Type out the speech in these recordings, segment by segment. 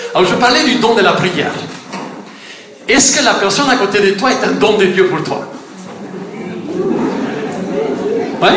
Alors, je parlais du don de la prière. Est-ce que la personne à côté de toi est un don de Dieu pour toi? Oui?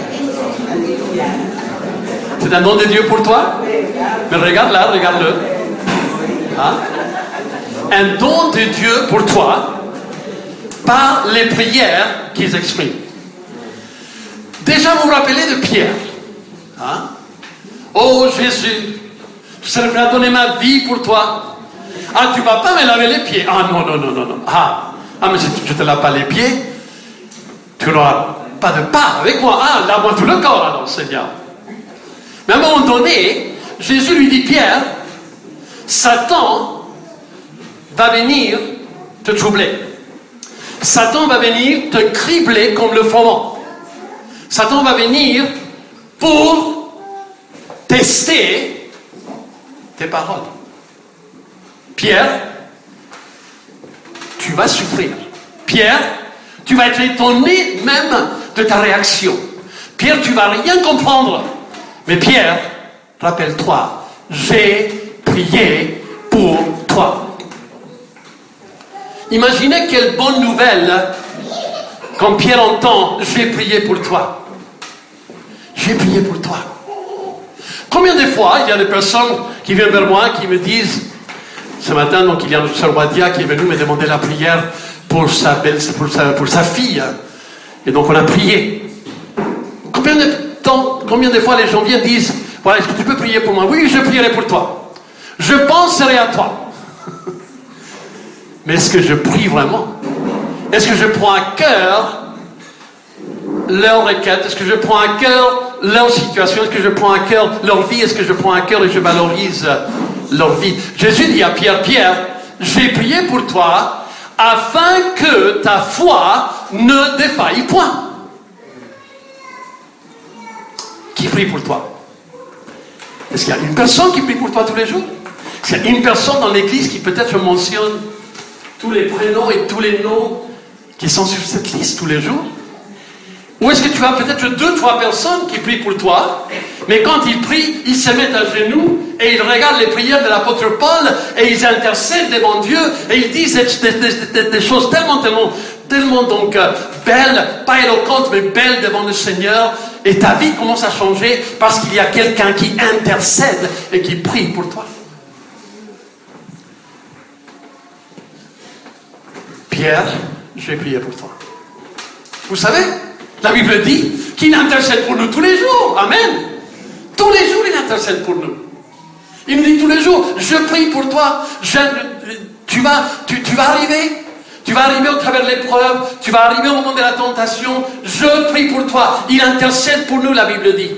C'est un don de Dieu pour toi? Mais regarde là, regarde-le. Hein? Un don de Dieu pour toi par les prières qu'ils expriment. Déjà, vous vous rappelez de Pierre? Hein? Oh Jésus, je serais prêt à donner ma vie pour toi. Ah, tu ne vas pas me laver les pieds? Ah, non. Ah, mais si je ne te lave pas les pieds, tu n'auras pas de part avec moi. Ah, lave-moi tout le corps alors, Seigneur. Mais à un moment donné, Jésus lui dit, Pierre, Satan va venir te troubler. Satan va venir te cribler comme le froment. Satan va venir pour tester tes paroles. Pierre, tu vas souffrir. Pierre, tu vas être étonné même de ta réaction. Pierre, tu vas rien comprendre. Mais Pierre, rappelle-toi, j'ai prié pour toi. Imaginez quelle bonne nouvelle quand Pierre entend, j'ai prié pour toi. J'ai prié pour toi. Combien de fois il y a des personnes qui viennent vers moi qui me disent, ce matin, donc il y a notre sœur Wadia qui est venue me demander la prière pour sa fille. Et donc on a prié. Combien de fois les gens viennent et disent, voilà, est-ce que tu peux prier pour moi? Oui, je prierai pour toi. Je penserai à toi. Mais est-ce que je prie vraiment? Est-ce que je prends à cœur leur requête? Est-ce que je prends à cœur leur situation? Est-ce que je prends à cœur leur vie? Est-ce que je prends à cœur et je valorise leur vie? Jésus dit à Pierre, Pierre, j'ai prié pour toi afin que ta foi ne défaille point. Qui prie pour toi? Est-ce qu'il y a une personne qui prie pour toi tous les jours? Est-ce qu'il y a une personne dans l'église qui peut-être mentionne tous les prénoms et tous les noms qui sont sur cette liste tous les jours? Ou est-ce que tu as peut-être 2-3 personnes qui prient pour toi, mais quand ils prient, ils se mettent à genoux et ils regardent les prières de l'apôtre Paul et ils intercèdent devant Dieu et ils disent des choses tellement donc belles, pas éloquentes mais belles devant le Seigneur, et ta vie commence à changer parce qu'il y a quelqu'un qui intercède et qui prie pour toi. Pierre, je vais prier pour toi. Vous savez, la Bible dit qu'il intercède pour nous tous les jours. Amen. Tous les jours, il intercède pour nous. Il nous dit tous les jours, je prie pour toi. Tu vas arriver. Tu vas arriver au travers de l'épreuve. Tu vas arriver au moment de la tentation. Je prie pour toi. Il intercède pour nous, la Bible dit.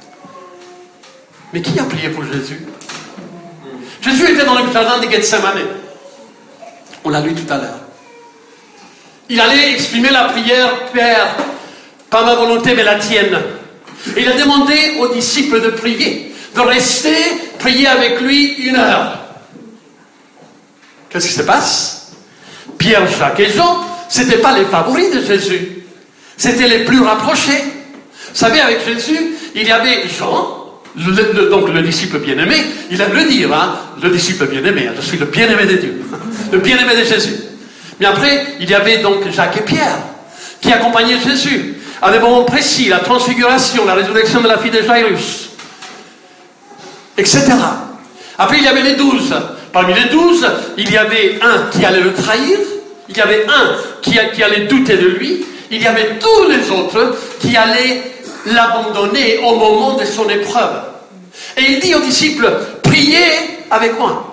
Mais qui a prié pour Jésus? Jésus était dans le jardin de Gethsemane. On l'a lu tout à l'heure. Il allait exprimer la prière, Père, pas ma volonté mais la tienne. Et il a demandé aux disciples de prier, de rester prier avec lui 1 heure. Qu'est-ce qui se passe? Pierre, Jacques et Jean, ce n'étaient pas les favoris de Jésus. C'était les plus rapprochés. Vous savez, avec Jésus, il y avait Jean, donc le disciple bien-aimé, il aime le dire, le disciple bien-aimé, je suis le bien-aimé de Dieu, le bien-aimé de Jésus. Mais après, il y avait donc Jacques et Pierre, qui accompagnaient Jésus à des moments précis, la transfiguration, la résurrection de la fille de Jairus, etc. Après, il y avait les 12. Parmi les 12, il y avait un qui allait le trahir, il y avait un qui allait douter de lui, il y avait tous les autres qui allaient l'abandonner au moment de son épreuve. Et il dit aux disciples, priez avec moi.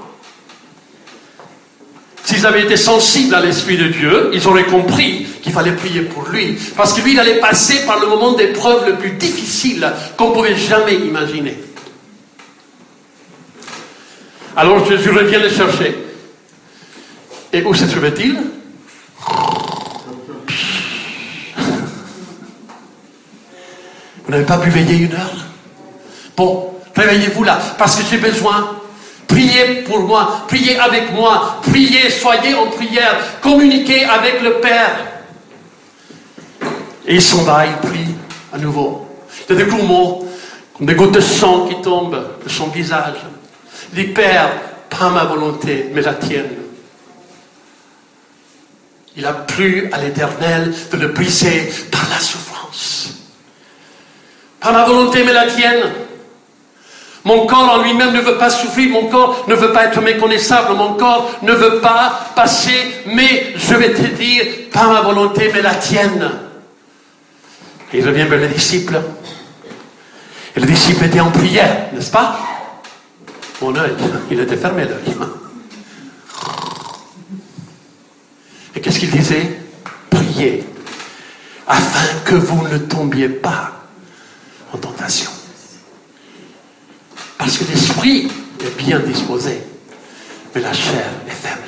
S'ils avaient été sensibles à l'Esprit de Dieu, ils auraient compris qu'il fallait prier pour lui. Parce que lui, il allait passer par le moment d'épreuve le plus difficile qu'on ne pouvait jamais imaginer. Alors Jésus revient le chercher. Et où se trouvait-il? Vous n'avez pas pu veiller 1 heure? Bon, réveillez-vous là, parce que j'ai besoin. Priez pour moi, priez avec moi, priez, soyez en prière, communiquez avec le Père. Et il s'en va, il prie à nouveau. Il y a des gros mots, comme des gouttes de sang qui tombent de son visage. Il dit, Père, pas ma volonté, mais la tienne. Il a plu à l'Éternel de le briser par la souffrance. Pas ma volonté, mais la tienne. Mon corps en lui-même ne veut pas souffrir, mon corps ne veut pas être méconnaissable, mon corps ne veut pas passer, mais je vais te dire, pas ma volonté, mais la tienne. Et il revient vers les disciples. Et le disciple était en prière, n'est-ce pas? Mon œil, il était fermé l'œil. Et qu'est-ce qu'il disait? Priez, afin que vous ne tombiez pas en tentation. Parce que l'esprit est bien disposé, mais la chair est faible.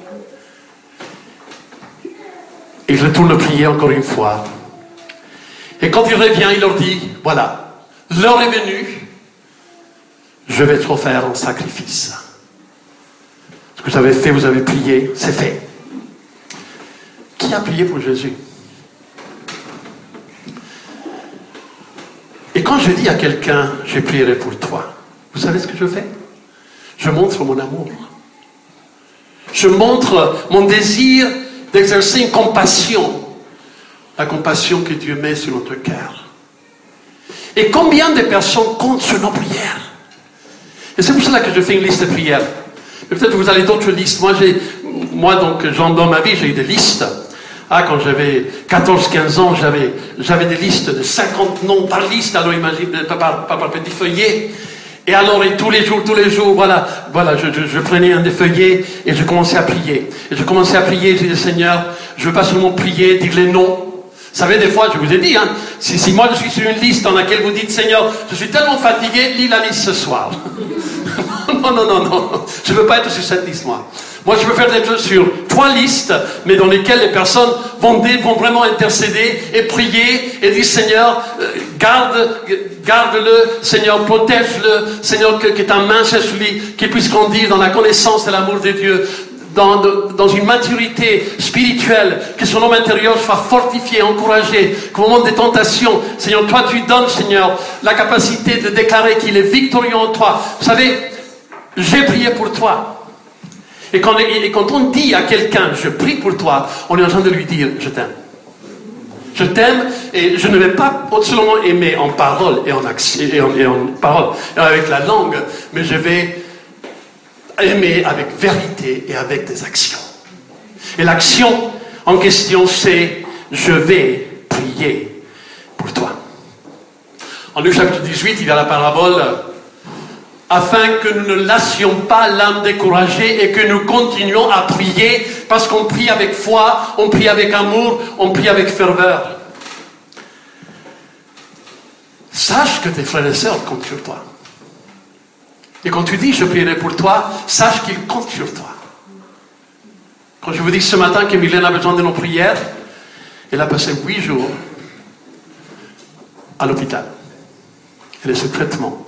Et il retourne prier encore une fois. Et quand il revient, il leur dit, voilà, l'heure est venue, je vais te offrir en sacrifice. Ce que vous avez fait, vous avez prié, c'est fait. Qui a prié pour Jésus? Et quand je dis à quelqu'un, je prierai pour toi, vous savez ce que je fais? Je montre mon amour. Je montre mon désir d'exercer une compassion. La compassion que Dieu met sur notre cœur. Et combien de personnes comptent sur nos prières? Et c'est pour cela que je fais une liste de prières. Et peut-être que vous avez d'autres listes. Moi donc, dans ma vie, j'ai eu des listes. Quand j'avais 14-15 ans, j'avais des listes de 50 noms par liste. Alors imagine, par petit feuillet. Et alors, tous les jours, voilà, je prenais un des feuillets et je commençais à prier. Et je commençais à prier, je disais, Seigneur, je ne veux pas seulement prier, dire les noms. Vous savez, des fois, je vous ai dit, si moi je suis sur une liste dans laquelle vous dites, Seigneur, je suis tellement fatigué, lis la liste ce soir. Non, je ne veux pas être sur cette liste, moi. Moi, je veux faire des choses sur 3 listes, mais dans lesquelles les personnes vont vraiment intercéder et prier et dire, Seigneur, garde-le, Seigneur, protège-le, Seigneur, que ta main soit sur lui, qu'il puisse grandir dans la connaissance de l'amour de Dieu, dans une maturité spirituelle, que son homme intérieur soit fortifié, encouragé, qu'au moment des tentations, Seigneur, toi tu donnes, Seigneur, la capacité de déclarer qu'il est victorieux en toi. Vous savez, j'ai prié pour toi. Et quand on dit à quelqu'un, je prie pour toi, on est en train de lui dire, je t'aime. Je t'aime et je ne vais pas seulement aimer en parole et en action, et en parole, avec la langue, mais je vais aimer avec vérité et avec des actions. Et l'action en question, c'est je vais prier pour toi. En Luc chapitre 18, il y a la parabole afin que nous ne lassions pas l'âme découragée et que nous continuions à prier parce qu'on prie avec foi, on prie avec amour, on prie avec ferveur. Sache que tes frères et sœurs comptent sur toi. Et quand tu dis je prierai pour toi, sache qu'ils comptent sur toi. Quand je vous dis ce matin que Mylène a besoin de nos prières, elle a passé 8 jours à l'hôpital. Elle est sous traitement.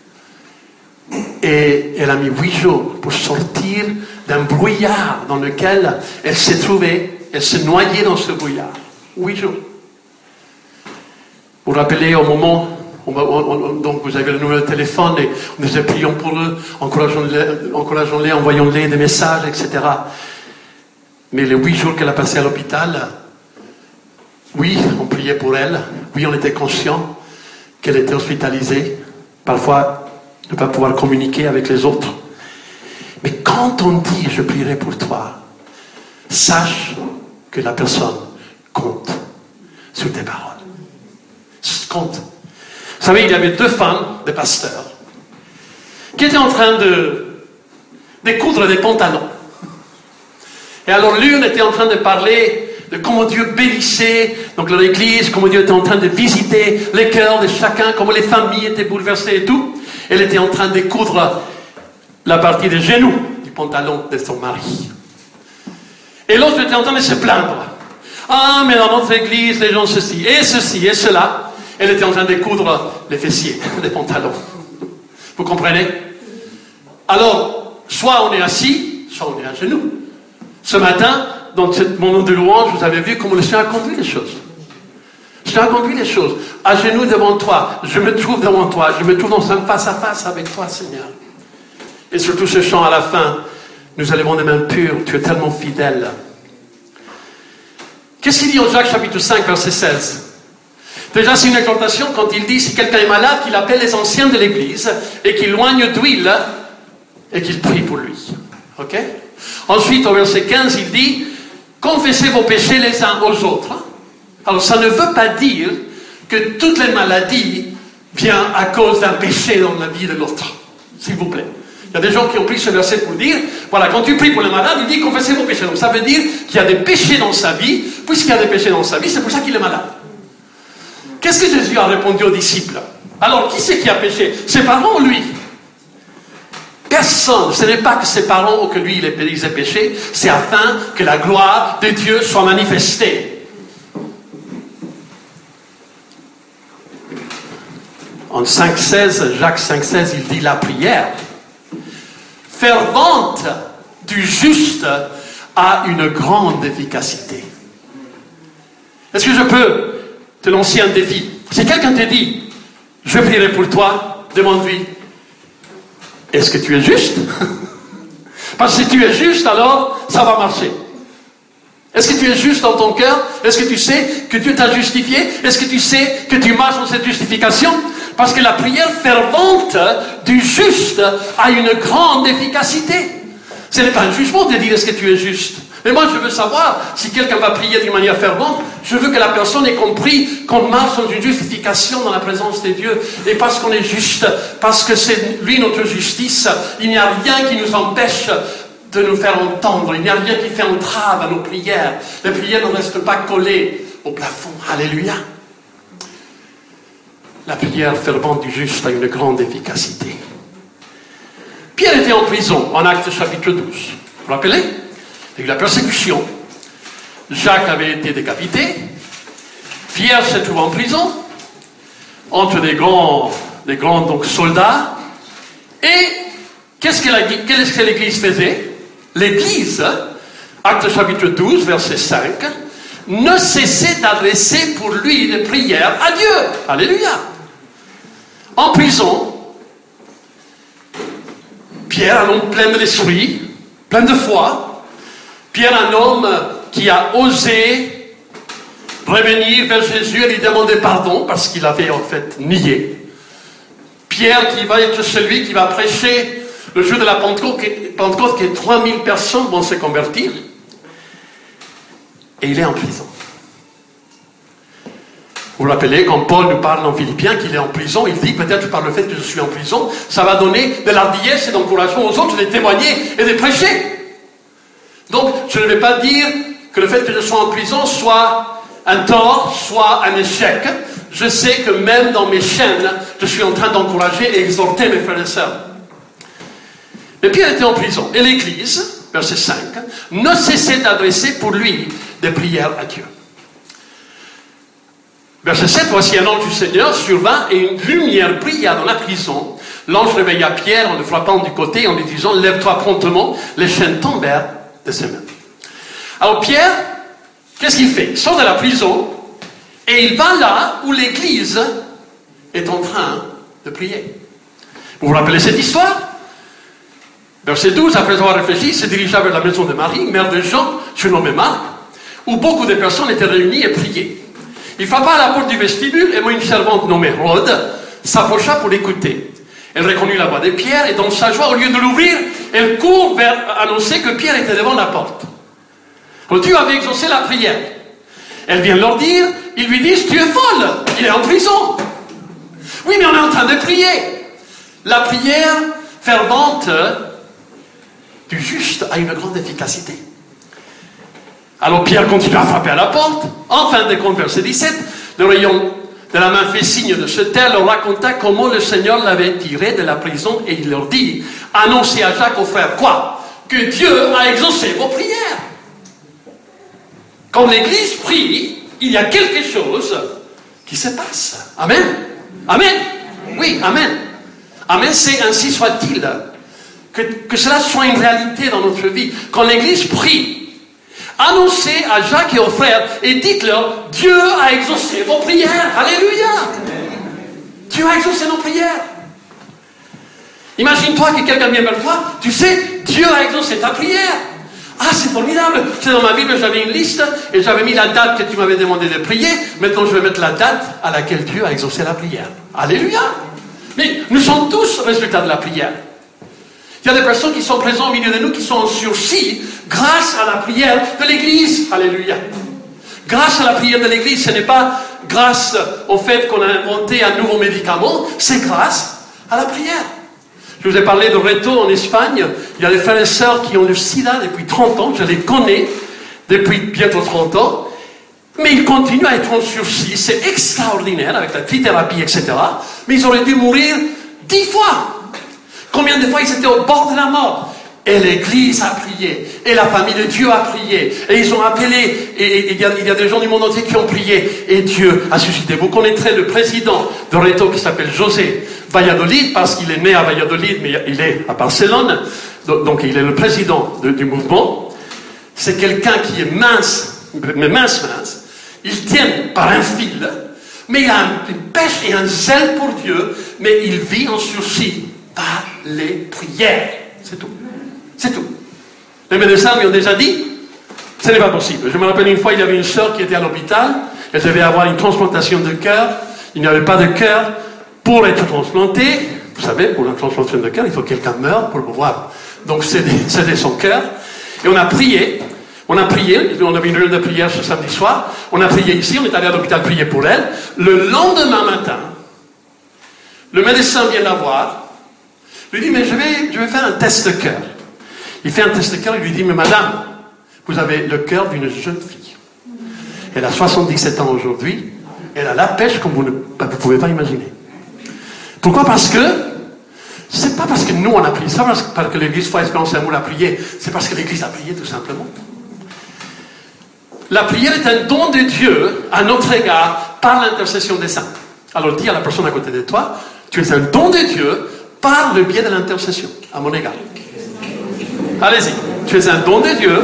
Et elle a mis 8 jours pour sortir d'un brouillard dans lequel elle s'est trouvée, elle s'est noyée dans ce brouillard. 8 jours. Vous vous rappelez au moment, donc vous avez le numéro de téléphone et nous prions pour eux, encourageons-les, envoyons-les des messages, etc. Mais les 8 jours qu'elle a passé à l'hôpital, oui, on priait pour elle, oui, on était conscient qu'elle était hospitalisée, parfois ne pas pouvoir communiquer avec les autres. Mais quand on dit je prierai pour toi, sache que la personne compte sur tes paroles. Compte. Vous savez, il y avait 2 femmes, des pasteurs, qui étaient en train de coudre des pantalons. Et alors l'une était en train de parler de comment Dieu bénissait donc l'église, comment Dieu était en train de visiter les cœurs de chacun, comment les familles étaient bouleversées et tout. Elle était en train de coudre la partie des genoux du pantalon de son mari. Et l'autre était en train de se plaindre. Ah, mais dans notre église, les gens ceci et cela. Elle était en train de coudre les fessiers des pantalons. Vous comprenez? Alors, soit on est assis, soit on est à genoux. Ce matin, dans ce moment de louange, vous avez vu comment le Seigneur a conduit les choses. Le Seigneur a conduit les choses. À genoux devant toi, je me trouve devant toi, je me trouve dans un face à face avec toi, Seigneur. Et surtout ce chant à la fin, nous allons des mains pures, tu es tellement fidèle. Qu'est-ce qu'il dit en Jacques chapitre 5, verset 16? Déjà, c'est une exhortation quand il dit, si quelqu'un est malade, qu'il appelle les anciens de l'Église et qu'il loigne d'huile et qu'il prie pour lui. Ok? Ensuite, au verset 15, il dit, confessez vos péchés les uns aux autres. Alors, ça ne veut pas dire que toutes les maladies viennent à cause d'un péché dans la vie de l'autre. S'il vous plaît. Il y a des gens qui ont pris ce verset pour dire, voilà, quand tu pries pour les malades, il dit confessez vos péchés. Donc ça veut dire qu'il y a des péchés dans sa vie. Puisqu'il y a des péchés dans sa vie, c'est pour ça qu'il est malade. Qu'est-ce que Jésus a répondu aux disciples? Alors, qui c'est qui a péché? Ses parents ou lui? Personne. Ce n'est pas que ses parents ou que lui, il ait péché. C'est afin que la gloire de Dieu soit manifestée. En 5,16, Jacques 5,16, il dit la prière fervente du juste a une grande efficacité. Est-ce que je peux te lancer un défi? Si quelqu'un te dit, je prierai pour toi, demande-lui, est-ce que tu es juste? Parce que si tu es juste, alors ça va marcher. Est-ce que tu es juste dans ton cœur? Est-ce que tu sais que Dieu t'a justifié? Est-ce que tu sais que tu marches dans cette justification? Parce que la prière fervente du juste a une grande efficacité. Ce n'est pas un jugement de dire est-ce que tu es juste. Mais moi je veux savoir, si quelqu'un va prier d'une manière fervente, je veux que la personne ait compris qu'on marche dans une justification dans la présence de Dieu. Et parce qu'on est juste, parce que c'est lui notre justice, il n'y a rien qui nous empêche de nous faire entendre. Il n'y a rien qui fait entrave à nos prières. Les prières ne restent pas collées au plafond. Alléluia. La prière fervente du juste a une grande efficacité. Pierre était en prison, en Actes chapitre 12. Vous vous rappelez? Il y a eu la persécution. Jacques avait été décapité. Pierre se trouve en prison, entre des grands donc, soldats. Et qu'est-ce que l'Église faisait? L'Église, Actes chapitre 12, verset 5, ne cessait d'adresser pour lui des prières à Dieu. Alléluia. En prison, Pierre, un homme plein de l'esprit, plein de foi, Pierre, un homme qui a osé revenir vers Jésus et lui demander pardon parce qu'il avait en fait nié. Pierre qui va être celui qui va prêcher le jour de la Pentecôte, que 3000 personnes vont se convertir. Et il est en prison. Vous vous rappelez, quand Paul nous parle en Philippiens qu'il est en prison, il dit peut-être par le fait que je suis en prison, ça va donner de l'hardiesse et d'encouragement aux autres de témoigner et de prêcher. Donc, je ne vais pas dire que le fait que je sois en prison soit un tort, soit un échec. Je sais que même dans mes chaînes, je suis en train d'encourager et exhorter mes frères et sœurs. Mais Pierre était en prison. Et l'Église, verset 5, ne cessait d'adresser pour lui des prières à Dieu. Verset 7, voici un ange du Seigneur survint et une lumière brilla dans la prison. L'ange réveilla Pierre en le frappant du côté en lui disant, lève-toi promptement. Les chaînes tombèrent de ses mains. Alors Pierre, qu'est-ce qu'il fait? Il sort de la prison et il va là où l'Église est en train de prier. Vous vous rappelez cette histoire? Verset 12, après avoir réfléchi, il se dirigea vers la maison de Marie, mère de Jean, surnommé Marc, où beaucoup de personnes étaient réunies et priaient. Il frappa à la porte du vestibule et moi, une servante nommée Rhode s'approcha pour l'écouter. Elle reconnut la voix de Pierre et dans sa joie, au lieu de l'ouvrir, elle court vers annoncer que Pierre était devant la porte. Alors Dieu avait exaucé la prière. Elle vient leur dire, ils lui disent, tu es folle, il est en prison. Oui, mais on est en train de prier. La prière fervente du juste a une grande efficacité. Alors Pierre continue à frapper à la porte. En fin de compte, verset 17, le rayon de la main fait signe de se taire, leur raconta comment le Seigneur l'avait tiré de la prison et il leur dit, annoncez à Jacques, aux frères, quoi? Que Dieu a exaucé vos prières. Quand l'Église prie, il y a quelque chose qui se passe. Amen. Amen. Oui, amen. Amen, c'est ainsi soit-il. Que cela soit une réalité dans notre vie. Quand l'Église prie, annoncez à Jacques et aux frères et dites-leur, Dieu a exaucé vos prières. Alléluia. Dieu a exaucé nos prières. Imagine-toi que quelqu'un vient vers toi, tu sais, Dieu a exaucé ta prière. Ah, c'est formidable. Tu sais, dans ma Bible, j'avais une liste et j'avais mis la date que tu m'avais demandé de prier. Maintenant, je vais mettre la date à laquelle Dieu a exaucé la prière. Alléluia. Mais nous sommes tous résultats de la prière. Il y a des personnes qui sont présentes au milieu de nous, qui sont en sursis grâce à la prière de l'Église. Alléluia. Grâce à la prière de l'Église, ce n'est pas grâce au fait qu'on a inventé un nouveau médicament, c'est grâce à la prière. Je vous ai parlé de Reto en Espagne. Il y a des frères et sœurs qui ont le sida depuis 30 ans. Je les connais depuis bientôt 30 ans. Mais ils continuent à être en sursis. C'est extraordinaire avec la trithérapie, etc. Mais ils auraient dû mourir 10 fois. Combien de fois ils étaient au bord de la mort? Et l'Église a prié, et la famille de Dieu a prié, et ils ont appelé, et il y a des gens du monde entier qui ont prié, et Dieu a suscité. Vous connaîtrez le président de Reto qui s'appelle José Valladolid, parce qu'il est né à Valladolid, mais il est à Barcelone, donc il est le président du mouvement. C'est quelqu'un qui est mince, mais mince. Il tient par un fil, mais il a une pêche et un zèle pour Dieu, mais il vit en sursis par les prières. C'est tout. C'est tout. Les médecins lui ont déjà dit, ce n'est pas possible. Je me rappelle une fois, il y avait une sœur qui était à l'hôpital, elle devait avoir une transplantation de cœur, il n'y avait pas de cœur pour être transplanté. Vous savez, pour la transplantation de cœur, il faut que quelqu'un meure pour le pouvoir. Donc céder son cœur. Et on a prié, on avait une réunion de prière ce samedi soir, on a prié ici, on est allé à l'hôpital prier pour elle. Le lendemain matin, le médecin vient la voir, lui dit, mais je vais faire un test de cœur. Il fait un test de cœur, il lui dit, mais madame, vous avez le cœur d'une jeune fille. Elle a 77 ans aujourd'hui, elle a la pêche comme vous ne pouvez pas imaginer. Pourquoi? Parce que, c'est pas parce que nous on a prié, c'est pas parce que l'Église Foi Espérance et Amour a prié, c'est parce que l'Église a prié tout simplement. La prière est un don de Dieu à notre égard par l'intercession des saints. Alors dis à la personne à côté de toi, tu es un don de Dieu par le biais de l'intercession, à mon égard. Allez-y, tu es un don de Dieu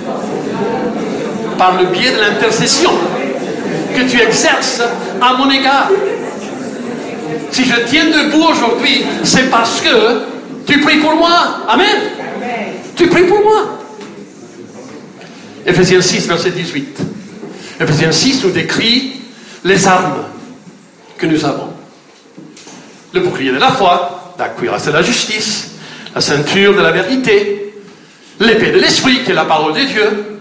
par le biais de l'intercession que tu exerces à mon égard. Si je tiens debout aujourd'hui, c'est parce que tu pries pour moi. Amen. Tu pries pour moi. Éphésiens 6, verset 18. Éphésiens 6 nous décrit les armes que nous avons. Le bouclier de la foi, la cuirasse de la justice, la ceinture de la vérité, l'épée de l'esprit qui est la parole de Dieu,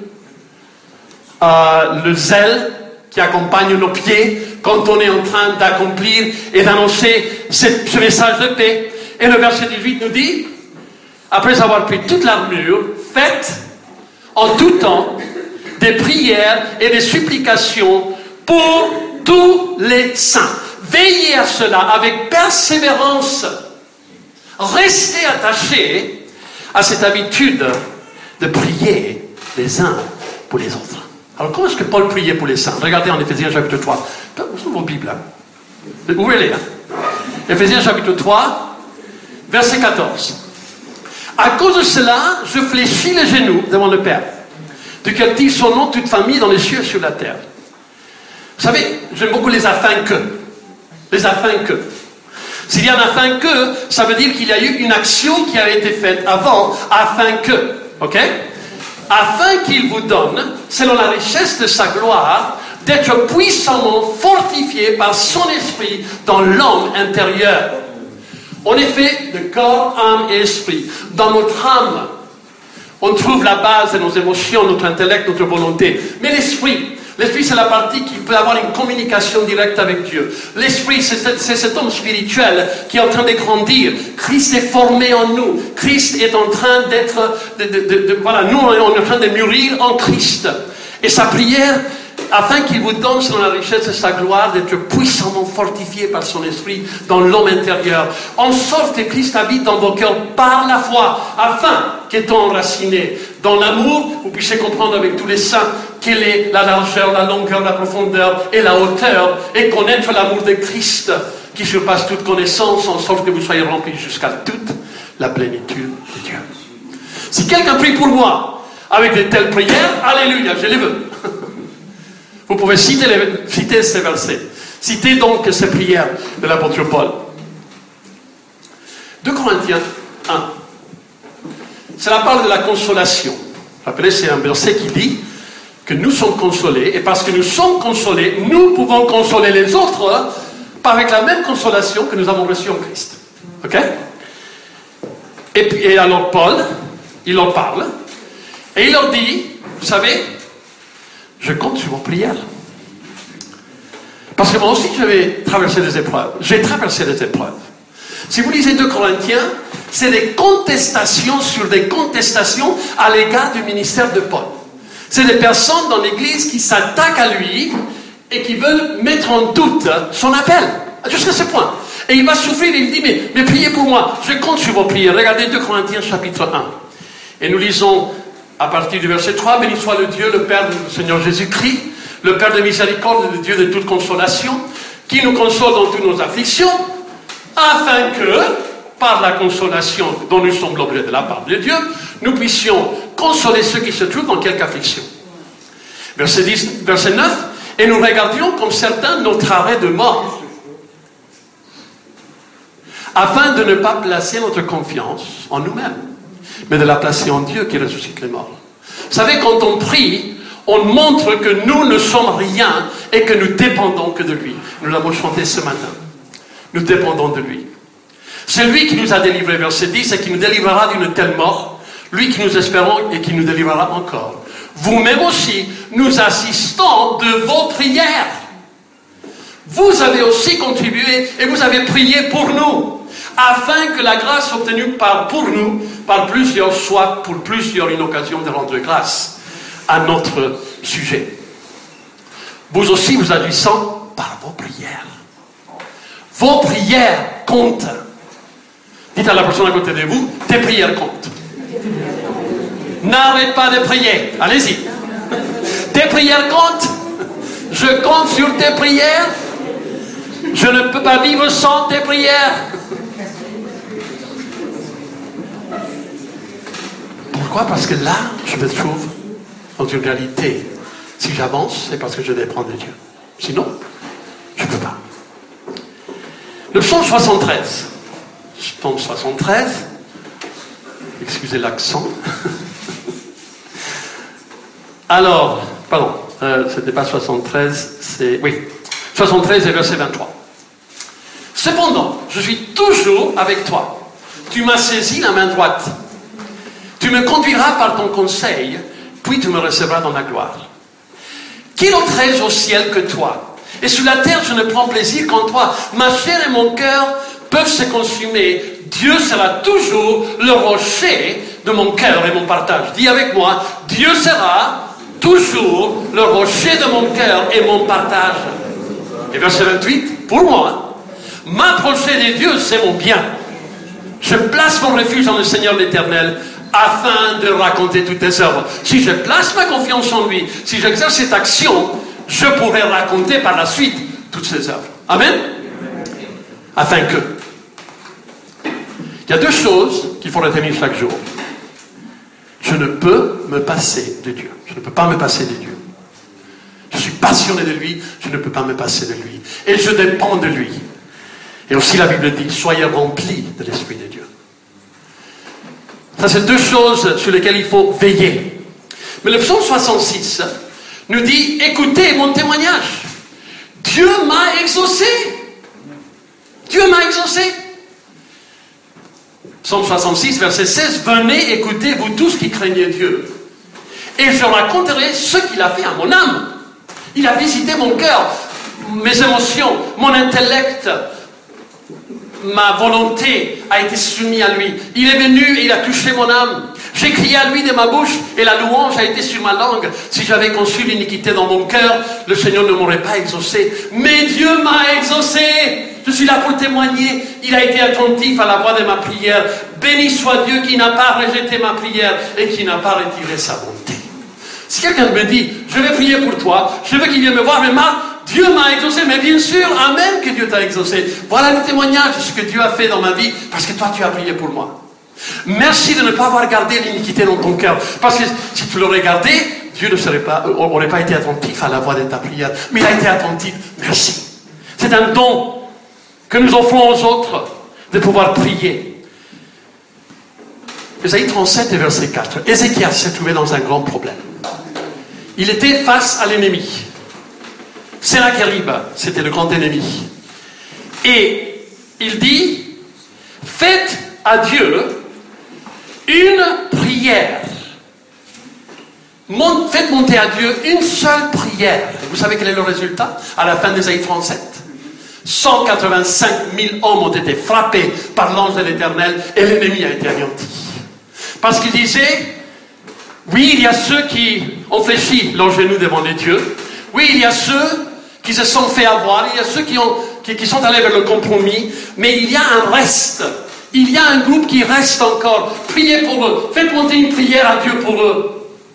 le zèle qui accompagne nos pieds quand on est en train d'accomplir et d'annoncer ce message de paix. Et le verset 18 nous dit, après avoir pris toute l'armure, faites en tout temps des prières et des supplications pour tous les saints. Veillez à cela avec persévérance. Restez attachés à cette habitude de prier les uns pour les autres. Alors, comment est-ce que Paul priait pour les saints? Regardez en Éphésiens chapitre 3. Ouvrez vos Bibles. Ouvrez-les. Éphésiens chapitre 3, verset 14. À cause de cela, je fléchis les genoux devant le Père, duquel tire son nom toute famille dans les cieux et sur la terre. Vous savez, j'aime beaucoup les afin que. Les afin que. S'il y a un afin que, ça veut dire qu'il y a eu une action qui a été faite avant, afin que. Ok? Afin qu'il vous donne, selon la richesse de sa gloire, d'être puissamment fortifié par son esprit dans l'homme intérieur. En effet, de corps, âme et esprit. Dans notre âme, on trouve la base de nos émotions, notre intellect, notre volonté. Mais l'esprit, c'est la partie qui peut avoir une communication directe avec Dieu. L'esprit, c'est cet homme spirituel qui est en train de grandir. Christ est formé en nous. Christ est en train d'être... voilà, nous, on est en train de mûrir en Christ. Et sa prière, afin qu'il vous donne, selon la richesse de sa gloire, d'être puissamment fortifié par son esprit dans l'homme intérieur. En sorte que Christ habite dans vos cœurs par la foi, afin qu'étant enracinés dans l'amour, vous puissiez comprendre avec tous les saints quelle est la largeur, la longueur, la profondeur et la hauteur, et connaître l'amour de Christ qui surpasse toute connaissance, en sorte que vous soyez remplis jusqu'à toute la plénitude de Dieu. Si quelqu'un prie pour moi avec de telles prières, alléluia, je les veux. Vous pouvez citer ces versets. Citez donc ces prières de l'apôtre Paul. 2 Corinthiens 1. Cela parle de la consolation. Rappelez, c'est un verset qui dit que nous sommes consolés, et parce que nous sommes consolés, nous pouvons consoler les autres avec la même consolation que nous avons reçue en Christ. Ok? Et alors Paul, il leur parle, et il leur dit, vous savez, je compte sur vos prières. Parce que moi aussi, j'avais traversé des épreuves. J'ai traversé des épreuves. Si vous lisez 2 Corinthiens, c'est des contestations sur des contestations à l'égard du ministère de Paul. C'est des personnes dans l'Église qui s'attaquent à lui et qui veulent mettre en doute son appel, jusqu'à ce point. Et il va souffrir et il dit, mais priez pour moi, je compte sur vos prières. Regardez 2 Corinthiens chapitre 1. Et nous lisons à partir du verset 3, béni soit le Dieu, le Père du Seigneur Jésus-Christ, le Père de miséricorde et le Dieu de toute consolation, qui nous console dans toutes nos afflictions, afin que, par la consolation dont nous sommes l'objet de la part de Dieu, nous puissions consoler ceux qui se trouvent dans quelque affliction. Verset 9, et nous regardions comme certains notre arrêt de mort, afin de ne pas placer notre confiance en nous-mêmes, mais de la placer en Dieu qui ressuscite les morts. Vous savez, quand on prie, on montre que nous ne sommes rien et que nous dépendons que de lui. Nous l'avons chanté ce matin. Nous dépendons de lui. C'est lui qui nous a délivrés, verset 10, et qui nous délivrera d'une telle mort, lui qui nous espérons et qui nous délivrera encore. Vous-même aussi, nous assistons de vos prières. Vous avez aussi contribué et vous avez prié pour nous, afin que la grâce obtenue pour nous, par plusieurs, soit pour plusieurs une occasion de rendre grâce à notre sujet. Vous aussi, vous agissant par vos prières. Vos prières comptent. Dites à la personne à côté de vous, tes prières comptent. N'arrête pas de prier. Allez-y. Tes prières comptent. Je compte sur tes prières. Je ne peux pas vivre sans tes prières. Pourquoi? Parce que là, je me trouve dans une réalité. Si j'avance, c'est parce que je dépends de Dieu. Sinon, je ne peux pas. Le psaume 73. Psaume 73. Excusez l'accent. Alors, pardon, c'était pas 73, c'est... Oui, 73 et verset 23. Cependant, je suis toujours avec toi. Tu m'as saisi la main droite. Tu me conduiras par ton conseil, puis tu me recevras dans la gloire. Qui autre ai-je au ciel que toi? Et sur la terre, je ne prends plaisir qu'en toi. Ma chair et mon cœur peuvent se consumer. Dieu sera toujours le rocher de mon cœur et mon partage. Dis avec moi, Dieu sera toujours le rocher de mon cœur et mon partage. Et verset 28, pour moi, m'approcher des dieux, c'est mon bien. Je place mon refuge dans le Seigneur l'Éternel, afin de raconter toutes tes œuvres. Si je place ma confiance en lui, si j'exerce cette action, je pourrai raconter par la suite toutes ses œuvres. Amen? Afin que. Il y a deux choses qu'il faut retenir chaque jour. Je ne peux me passer de Dieu. Je ne peux pas me passer de Dieu. Je suis passionné de lui, je ne peux pas me passer de lui. Et je dépends de lui. Et aussi la Bible dit, soyez remplis de l'Esprit de Dieu. Ça, c'est deux choses sur lesquelles il faut veiller. Mais le psaume 66 nous dit, écoutez mon témoignage. Dieu m'a exaucé. Dieu m'a exaucé. Psaume 66, verset 16, venez, écoutez, vous tous qui craignez Dieu. Et je raconterai ce qu'il a fait à mon âme. Il a visité mon cœur, mes émotions, mon intellect, ma volonté a été soumise à lui. Il est venu et il a touché mon âme. J'ai crié à lui de ma bouche et la louange a été sur ma langue. Si j'avais conçu l'iniquité dans mon cœur, le Seigneur ne m'aurait pas exaucé. Mais Dieu m'a exaucé. Je suis là pour témoigner. Il a été attentif à la voix de ma prière. Béni soit Dieu qui n'a pas rejeté ma prière et qui n'a pas retiré sa bonté. Si quelqu'un me dit, je vais prier pour toi, je veux qu'il vienne me voir, mais Marc, Dieu m'a exaucé, mais bien sûr, amen que Dieu t'a exaucé. Voilà le témoignage de ce que Dieu a fait dans ma vie, parce que toi tu as prié pour moi. Merci de ne pas avoir gardé l'iniquité dans ton cœur, parce que si tu l'aurais gardé, Dieu n'aurait pas été attentif à la voix de ta prière, mais il a été attentif. Merci. C'est un don que nous offrons aux autres, de pouvoir prier. Ésaïe 37 et verset 4. Ézéchias s'est trouvé dans un grand problème. Il était face à l'ennemi. Sennacherib, c'était le grand ennemi. Et il dit, faites à Dieu une prière. Faites monter à Dieu une seule prière. Et vous savez quel est le résultat? À la fin d'Ésaïe 37, 185 000 hommes ont été frappés par l'ange de l'Éternel et l'ennemi a été anéanti. Parce qu'il disait, oui, il y a ceux qui ont fléchi leurs genoux devant les dieux. Oui, il y a ceux qui se sont fait avoir. Il y a ceux qui sont allés vers le compromis. Mais il y a un reste. Il y a un groupe qui reste encore. Priez pour eux. Faites monter une prière à Dieu pour eux.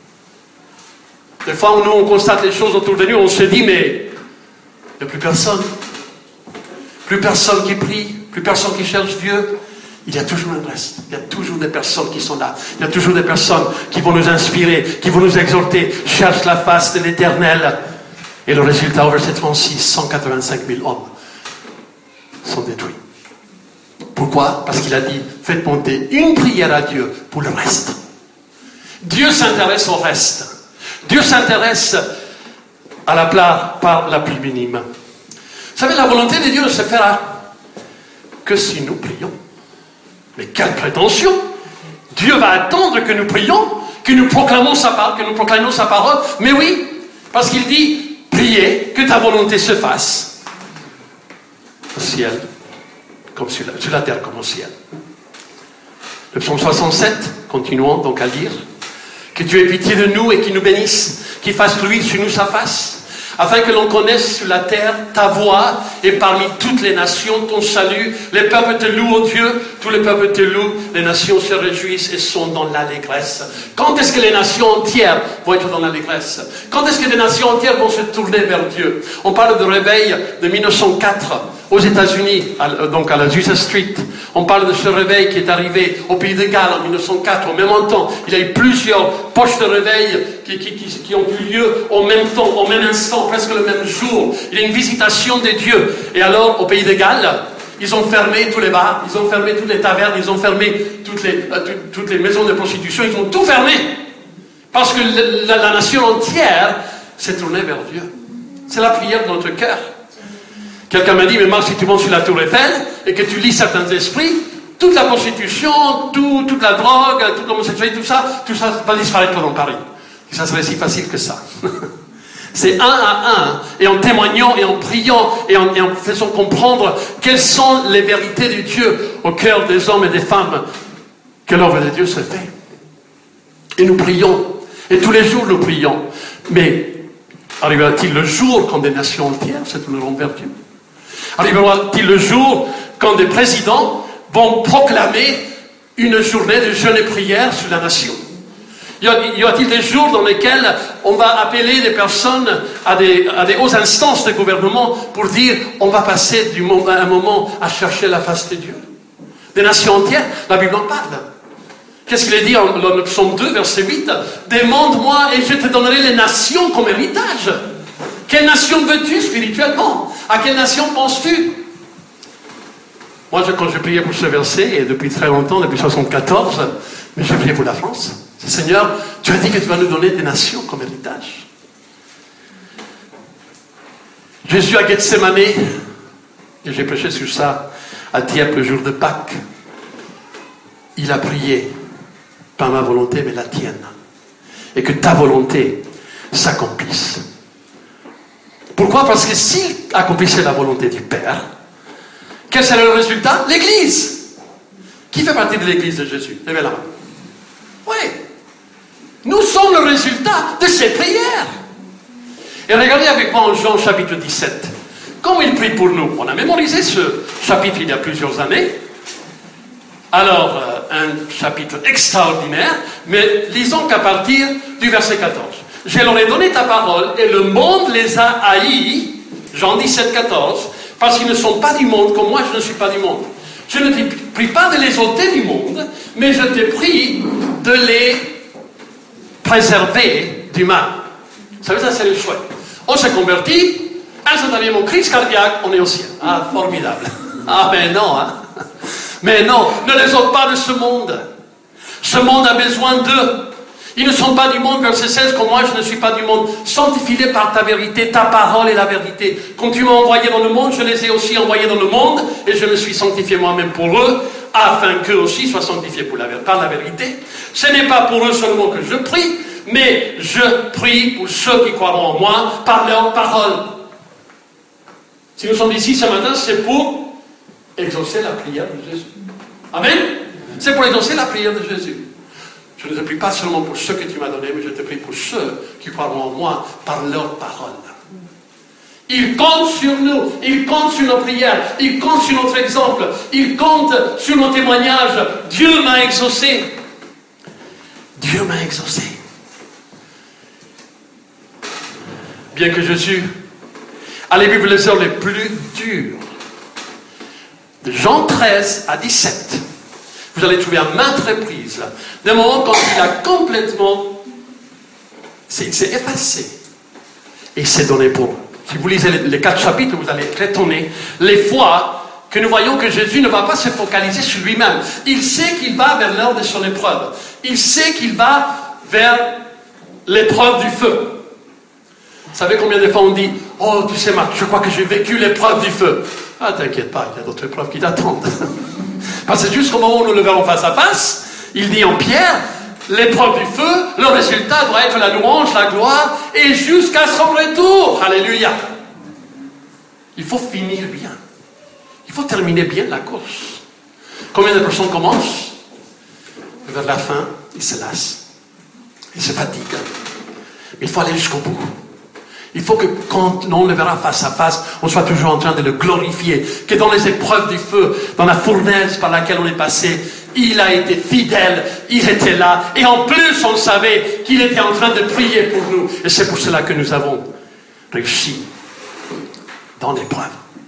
Des fois, nous, on constate les choses autour de nous, on se dit, mais il n'y a plus personne. Plus personne qui prie, plus personne qui cherche Dieu. Il y a toujours un reste. Il y a toujours des personnes qui sont là. Il y a toujours des personnes qui vont nous inspirer, qui vont nous exhorter. Cherche la face de l'Éternel. Et le résultat, au verset 36, 185 000 hommes sont détruits. Pourquoi? Parce qu'il a dit, faites monter une prière à Dieu pour le reste. Dieu s'intéresse au reste. Dieu s'intéresse à la part la plus minime. Vous savez, la volonté de Dieu ne se fera que si nous prions. Mais quelle prétention! Dieu va attendre que nous prions, que nous proclamons sa parole. Mais oui, parce qu'il dit, priez, que ta volonté se fasse. Au ciel, comme sur la terre comme au ciel. Le psaume 67, continuons donc à lire. Que Dieu ait pitié de nous et qu'il nous bénisse, qu'il fasse luire sur nous sa face, afin que l'on connaisse sur la terre ta voix et parmi toutes les nations ton salut. Les peuples te louent, ô Dieu, tous les peuples te louent, les nations se réjouissent et sont dans l'allégresse. Quand est-ce que les nations entières vont être dans l'allégresse? Quand est-ce que les nations entières vont se tourner vers Dieu? On parle de réveil de 1904 aux États-Unis, donc à la Azusa Street. On parle de ce réveil qui est arrivé au Pays de Galles en 1904. Au même temps, il y a eu plusieurs poches de réveil qui ont eu lieu au même temps, au même instant, presque le même jour. Il y a une visitation de Dieu. Et alors, au Pays de Galles, ils ont fermé tous les bars, ils ont fermé toutes les tavernes, ils ont fermé toutes les maisons de prostitution, ils ont tout fermé. Parce que la nation entière s'est tournée vers Dieu. C'est la prière de notre cœur. Quelqu'un m'a dit, mais Marc, si tu montes sur la tour Eiffel et que tu lis certains esprits, toute la prostitution, toute la drogue, toute l'homosexualité, tout ça va disparaître dans Paris. Et ça serait si facile que ça. C'est un à un, et en témoignant, et en priant, et en faisant comprendre quelles sont les vérités de Dieu au cœur des hommes et des femmes, que l'œuvre de Dieu se fait. Et nous prions, et tous les jours nous prions. Mais arrivera-t-il le jour quand des nations entières se tourneront vers Dieu? Arrivera-t-il le jour quand des présidents vont proclamer une journée de jeûne et prière sur la nation? Y aura-t-il des jours dans lesquels on va appeler des personnes à des hautes instances de gouvernement pour dire on va passer un moment à chercher la face de Dieu? Des nations entières, la Bible en parle. Qu'est-ce qu'il est dit dans le psaume 2, verset 8? Demande-moi et je te donnerai les nations comme héritage. Quelle nation veux-tu spirituellement? À quelle nation penses-tu? Moi, quand je priais pour ce verset, et depuis très longtemps, depuis 1974, mais je priais pour la France. Seigneur, tu as dit que tu vas nous donner des nations comme héritage. Jésus à Gethsemane, et j'ai prêché sur ça à Dieppe le jour de Pâques, il a prié, pas ma volonté, mais la tienne. Et que ta volonté s'accomplisse. Pourquoi? Parce que s'il accomplissait la volonté du Père, quel serait le résultat? L'Église. Qui fait partie de l'Église de Jésus? Levez la main. Oui. Nous sommes le résultat de ces prières. Et regardez avec moi en Jean chapitre 17. Comment il prie pour nous? On a mémorisé ce chapitre il y a plusieurs années. Alors, un chapitre extraordinaire, mais lisons qu'à partir du verset 14. Je leur ai donné ta parole et le monde les a haïs, Jean 17, 14, parce qu'ils ne sont pas du monde comme moi je ne suis pas du monde. Je ne te prie pas de les ôter du monde, mais je te prie de les préserver du mal. Vous savez, ça c'est le chouette. On s'est converti, instantanément crise cardiaque, on est au ciel. Ah, formidable. Ah, mais non, hein. Mais non, ne les ôte pas de ce monde. Ce monde a besoin d'eux. Ils ne sont pas du monde, verset 16, comme moi je ne suis pas du monde. Sanctifie-les par ta vérité, ta parole est la vérité. Comme tu m'as envoyé dans le monde, je les ai aussi envoyés dans le monde, et je me suis sanctifié moi-même pour eux, afin qu'eux aussi soient sanctifiés par la vérité. Ce n'est pas pour eux seulement que je prie, mais je prie pour ceux qui croiront en moi par leur parole. Si nous sommes ici ce matin, c'est pour exaucer la prière de Jésus. Amen. C'est pour exaucer la prière de Jésus. Je ne te prie pas seulement pour ceux que tu m'as donnés, mais je te prie pour ceux qui croiront en moi par leur parole. Ils comptent sur nous, ils comptent sur nos prières, ils comptent sur notre exemple, ils comptent sur nos témoignages. Dieu m'a exaucé. Dieu m'a exaucé. Bien que Jésus allait vivre les heures les plus dures, de Jean 13 à 17, vous allez trouver à maintes reprises des moments quand il a complètement, il s'est effacé et il s'est donné pour nous. Si vous lisez les 4 chapitres, vous allez être étonné les fois que nous voyons que Jésus ne va pas se focaliser sur lui-même. Il sait qu'il va vers l'heure de son épreuve. Il sait qu'il va vers l'épreuve du feu. Vous savez combien de fois on dit « Oh, tu sais Marc, je crois que j'ai vécu l'épreuve du feu. » Ah, t'inquiète pas, il y a d'autres épreuves qui t'attendent. Parce que jusqu'au moment où nous le verrons face à face, il dit en Pierre, l'épreuve du feu, le résultat doit être la louange, la gloire, et jusqu'à son retour. Alléluia. Il faut finir bien. Il faut terminer bien la course. Combien de personnes commencent? Vers la fin, ils se lassent. Ils se fatiguent. Mais il faut aller jusqu'au bout. Il faut que quand on le verra face à face, on soit toujours en train de le glorifier. Que dans les épreuves du feu, dans la fournaise par laquelle on est passé, il a été fidèle, il était là. Et en plus, on savait qu'il était en train de prier pour nous. Et c'est pour cela que nous avons réussi dans l'épreuve.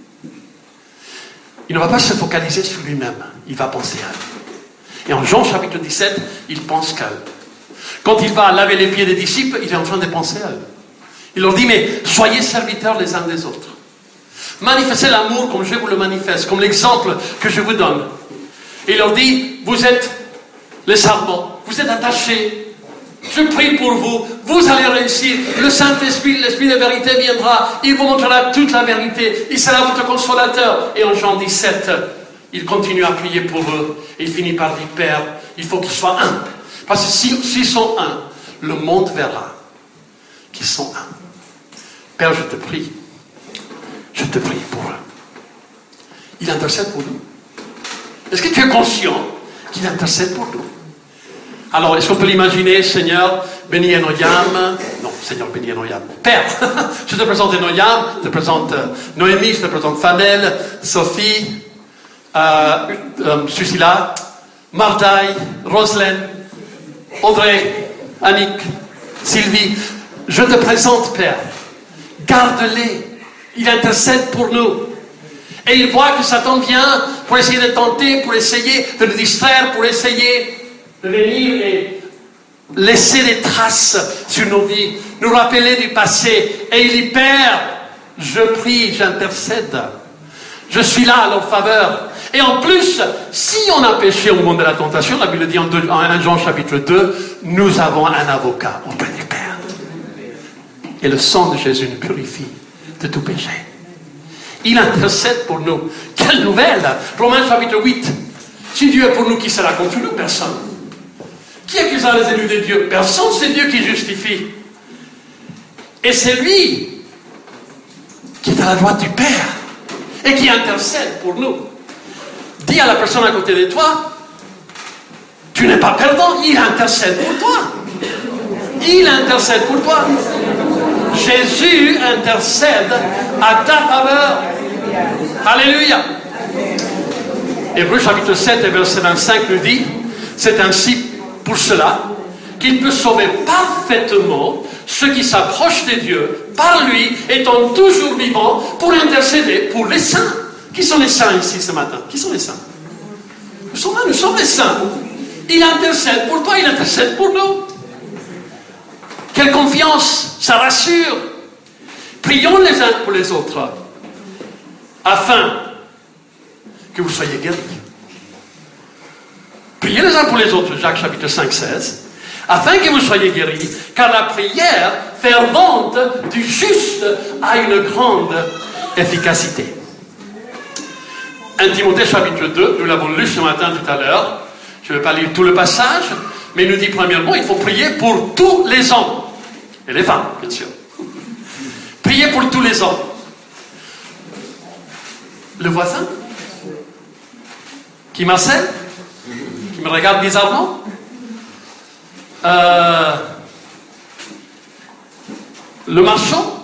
Il ne va pas se focaliser sur lui-même. Il va penser à eux. Et en Jean chapitre 17, il pense qu'à eux. Quand il va laver les pieds des disciples, il est en train de penser à eux. Il leur dit, mais soyez serviteurs les uns des autres. Manifestez l'amour comme je vous le manifeste, comme l'exemple que je vous donne. Et il leur dit, vous êtes les servants, vous êtes attachés. Je prie pour vous, vous allez réussir. Le Saint-Esprit, l'Esprit de vérité viendra. Il vous montrera toute la vérité. Il sera votre consolateur. Et en Jean 17, il continue à prier pour eux. Et il finit par dire, Père, il faut qu'ils soient un. Parce que s'ils sont un, le monde verra qu'ils sont un. Père, je te prie pour eux. Il intercède pour nous. Est-ce que tu es conscient qu'il intercède pour nous? Alors, est-ce qu'on peut l'imaginer, Seigneur, bénis Noyam? Non, Seigneur, bénis Noyam. Père, je te présente Noyam, je te présente Noémie, je te présente Fanel, Sophie, Susila, Mardaï, Roselaine, Audrey, Annick, Sylvie. Je te présente, Père. Garde-les. Il intercède pour nous. Et il voit que Satan vient pour essayer de tenter, pour essayer de le distraire, pour essayer de venir et laisser des traces sur nos vies, nous rappeler du passé. Et il dit, Père, je prie, j'intercède. Je suis là à leur faveur. Et en plus, si on a péché au moment de la tentation, la Bible dit en 1 Jean chapitre 2, nous avons un avocat auprès du Père. Et le sang de Jésus nous purifie de tout péché. Il intercède pour nous. Quelle nouvelle! Romains chapitre 8. Si Dieu est pour nous, qui sera contre nous? Personne. Qui accusera les élus de Dieu? Personne, c'est Dieu qui justifie. Et c'est lui qui est à la droite du Père et qui intercède pour nous. Dis à la personne à côté de toi, tu n'es pas perdant, il intercède pour toi. Il intercède pour toi. Jésus intercède à ta faveur. Alléluia. Hébreux chapitre 7 et verset 25 nous dit, c'est ainsi pour cela qu'il peut sauver parfaitement ceux qui s'approchent de Dieu par lui, étant toujours vivants pour intercéder pour les saints. Qui sont les saints ici ce matin? Qui sont les saints? Nous sommes là, nous sommes les saints. Il intercède pour toi, il intercède pour nous. Quelle confiance, ça rassure. Prions les uns pour les autres, afin que vous soyez guéris. Priez les uns pour les autres, Jacques chapitre 5, 16, afin que vous soyez guéris, car la prière fervente du juste a une grande efficacité. 1 Timothée chapitre 2, nous l'avons lu ce matin tout à l'heure, je ne vais pas lire tout le passage, mais il nous dit premièrement, il faut prier pour tous les hommes, et les femmes, bien sûr. Priez pour tous les hommes. Le voisin qui m'harcèle, qui me regarde bizarrement, le marchand,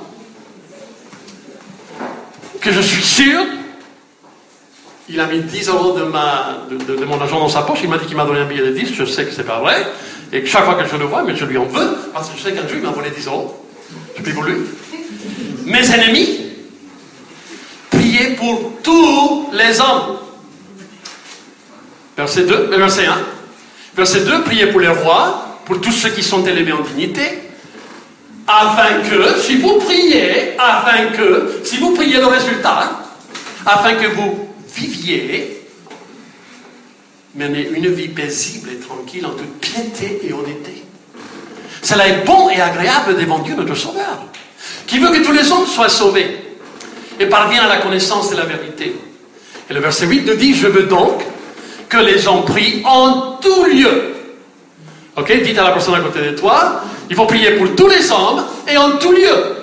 que je suis sûr, il a mis 10 euros de mon argent dans sa poche, il m'a dit qu'il m'a donné un billet de 10, je sais que c'est pas vrai, et que chaque fois que je le vois, mais je lui en veux, parce que je sais qu'un jour il m'a volé 10 euros, je prie pour lui. Mes ennemis, priez pour tous les hommes. Verset 1. Verset 2, priez pour les rois, pour tous ceux qui sont élevés en dignité, afin que, si vous priez le résultat, afin que vous viviez, menez une vie paisible et tranquille en toute piété et honnêteté. Cela est bon et agréable devant Dieu notre Sauveur, qui veut que tous les hommes soient sauvés et parviennent à la connaissance de la vérité. Et le verset 8 nous dit, je veux donc que les hommes prient en tout lieu. Ok, dites à la personne à côté de toi, il faut prier pour tous les hommes et en tout lieu.